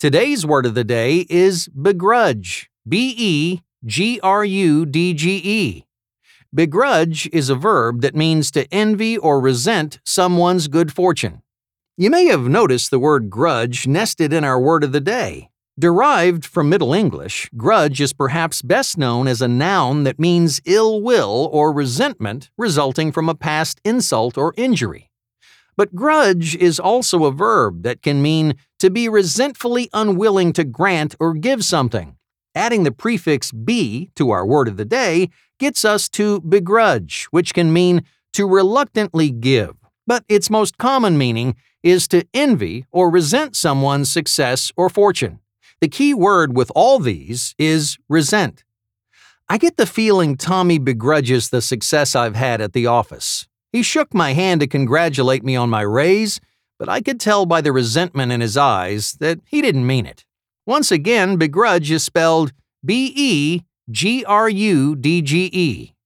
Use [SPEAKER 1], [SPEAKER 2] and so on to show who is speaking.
[SPEAKER 1] Today's word of the day is begrudge. B-E-G-R-U-D-G-E. Begrudge is a verb that means to envy or resent someone's good fortune. You may have noticed the word grudge nested in our word of the day. Derived from Middle English, grudge is perhaps best known as a noun that means ill will or resentment resulting from a past insult or injury. But grudge is also a verb that can mean to be resentfully unwilling to grant or give something. Adding the prefix be to our word of the day gets us to begrudge, which can mean to reluctantly give, but its most common meaning is to envy or resent someone's success or fortune. The key word with all these is resent. I get the feeling Tommy begrudges the success I've had at the office. He shook my hand to congratulate me on my raise, but I could tell by the resentment in his eyes that he didn't mean it. Once again, begrudge is spelled B-E-G-R-U-D-G-E.